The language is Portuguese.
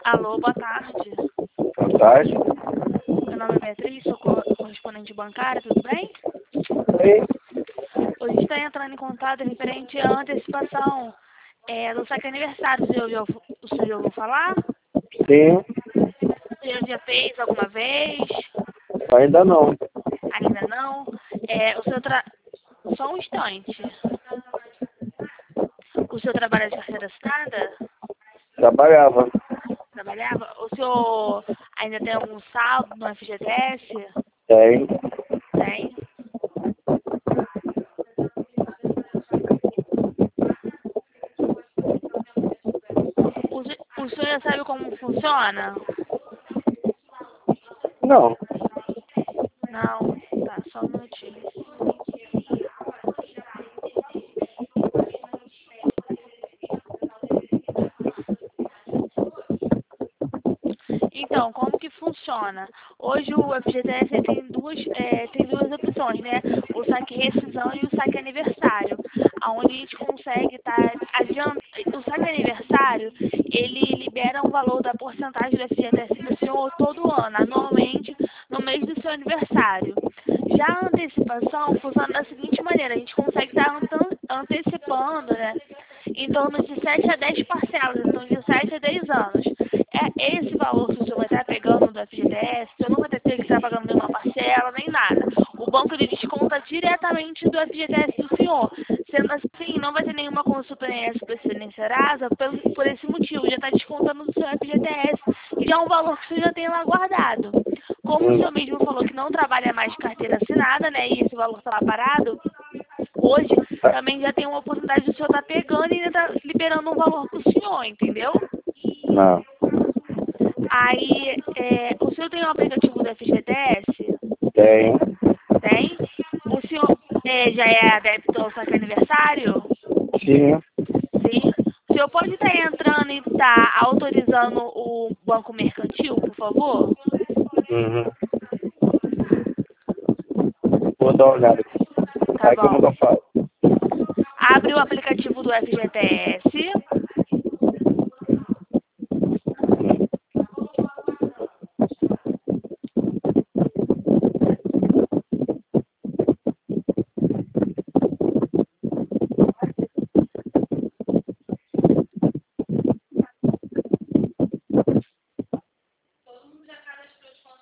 Alô, boa tarde. Boa tarde. Meu nome é Beatriz, sou correspondente bancária, tudo bem? Oi. Hoje está entrando em contato referente à antecipação do saque aniversário. O senhor já ouviu falar? Sim, O senhor já fez alguma vez? ainda não. Ainda não? Só um instante. O senhor trabalha de carteira assinada? Trabalhava. Trabalhava? O senhor ainda tem algum saldo no FGTS? Tem. Tem. O senhor já sabe como funciona? Não. Não, tá, só um minutinho. Então, como que funciona? Hoje o FGTS tem duas opções, né? O saque rescisão e o saque aniversário. Onde a gente consegue estar adiantando. O saque aniversário, ele libera um valor da porcentagem do FGTS do senhor todo ano, anualmente, no mês do seu aniversário. Já a antecipação funciona da seguinte maneira, a gente consegue estar antecipando, né? Em torno de 7 a 10 parcelas, então de 7 a 10 anos. É esse valor que o senhor vai estar pegando do FGTS, o senhor não vai ter que estar pagando nenhuma parcela, nem nada. O banco ele desconta diretamente do FGTS do senhor. Sendo assim, não vai ter nenhuma consulta em SPC nem Serasa por esse motivo, já está descontando do seu FGTS, que é um valor que o senhor já tem lá guardado. Como o senhor mesmo falou que não trabalha mais de carteira assinada, né, e esse valor está lá parado, hoje também já tem uma oportunidade do senhor estar pegando e ainda tá liberando um valor para o senhor, entendeu? Não. Aí, o senhor tem um aplicativo do FGTS? Tem. Tem? O senhor já é adepto ao saque aniversário? Sim. Sim. O senhor pode estar entrando e estar autorizando o banco mercantil, por favor? Uhum. Vou dar uma olhada aqui. Tá Aí como que bom. eu faço? Abre o aplicativo do FGTS.